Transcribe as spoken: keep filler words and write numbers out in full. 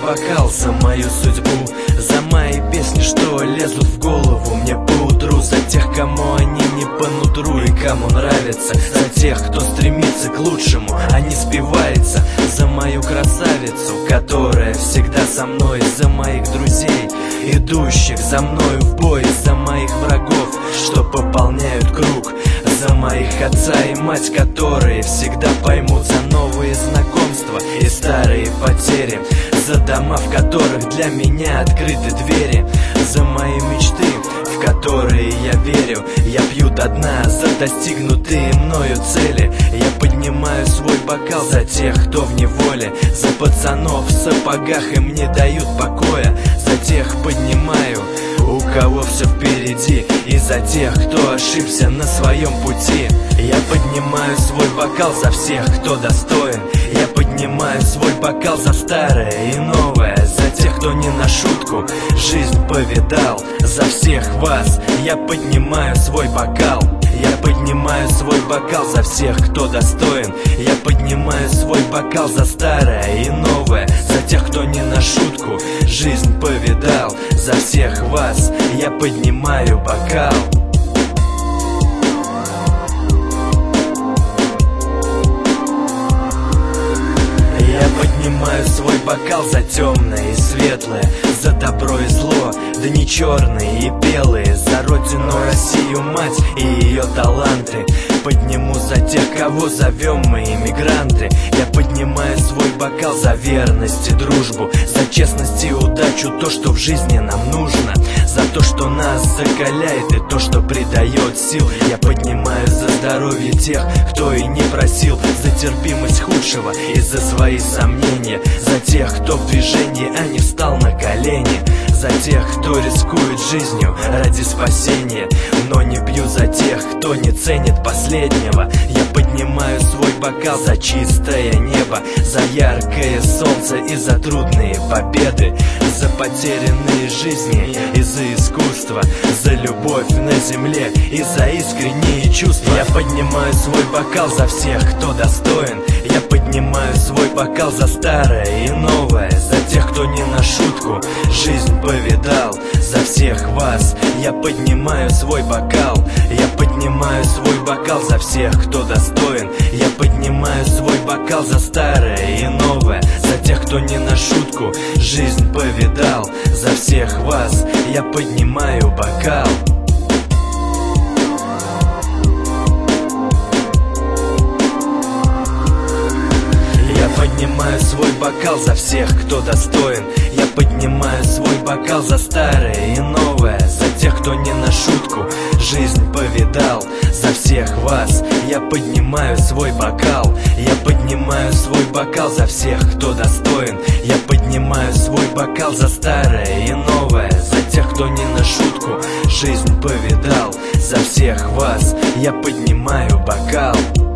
бокал за мою судьбу, за мои песни, что лезут в голову мне поутру, за тех, кому они не по нутру и кому нравится, за тех, кто стремится к лучшему, а не спивается, за мою красавицу, которая всегда со мной, за моих друзей, идущих за мною в бой, за моих врагов, что пополняют круг, за моих отца и мать, которые всегда поймут, за новые знакомства и старые потери, за дома, в которых для меня открыты двери, за мои мечты, в которые я верю. Я пью до дна за достигнутые мною цели. Я поднимаю свой бокал за тех, кто в неволе, за пацанов в сапогах им не дают покоя, за тех поднимаю, у кого все впереди, и за тех, кто ошибся на своем пути. Я поднимаю свой бокал за всех, кто достоин. Я поднимаю свой бокал за старое и новое, за тех, кто не на шутку жизнь повидал. За всех вас я поднимаю свой бокал. Я поднимаю свой бокал за всех, кто достоин. Я поднимаю свой бокал за старое и новое, за тех, кто не на шутку жизнь повидал. За всех вас я поднимаю бокал. Я поднимаю свой бокал за темное и светлое, за добро и зло, дни черные и белые, за родину Россию, мать и ее таланты. Подниму за тех, кого зовем мы иммигранты. Я поднимаю свой бокал за верность и дружбу, за честность и удачу, то, что в жизни нам нужно, за то, что нас закаляет и то, что придает сил. Я поднимаю за здоровье тех, кто и не просил, за терпимость худшего и за свои сомнения, за тех, кто в движении, а не встал на колени, за тех, кто рискует жизнью ради спасения, но не пью за тех, кто не ценит последнего. Я поднимаю свой бокал за чистое небо, за яркое солнце и за трудные победы, за потерянные жизни и за искусство, за любовь на земле и за искренние чувства. Я поднимаю свой бокал за всех, кто достоин. Я поднимаю свой бокал за старое и новое, за тех, кто не на шутку жизнь повидал. За всех вас я поднимаю свой бокал. Я поднимаю свой бокал за всех, кто достоин. Я поднимаю свой бокал за старое и новое, за тех, кто не на шутку жизнь повидал. За всех вас я поднимаю бокал. Я поднимаю свой бокал за всех, кто достоин. Я поднимаю свой бокал за старое и новое, за тех, кто не на шутку жизнь повидал. За всех вас я поднимаю свой бокал. Я поднимаю свой бокал за всех, кто достоин. Я поднимаю свой бокал за старое и новое, за тех, кто не на шутку жизнь повидал. За всех вас я поднимаю бокал.